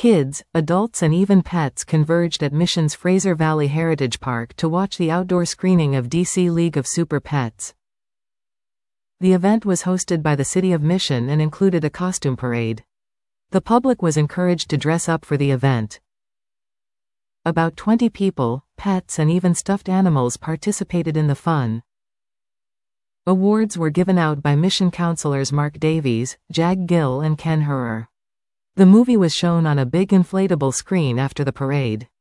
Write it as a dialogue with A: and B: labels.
A: Kids, adults and even pets converged at Mission's Fraser Valley Heritage Park to watch the outdoor screening of DC League of Super Pets. The event was hosted by the City of Mission and included a costume parade. The public was encouraged to dress up for the event. About 20 people, pets and even stuffed animals participated in the fun. Awards were given out by Mission counselors Mark Davies, Jag Gill and Ken Herrer. The movie was shown on a big inflatable screen after the parade.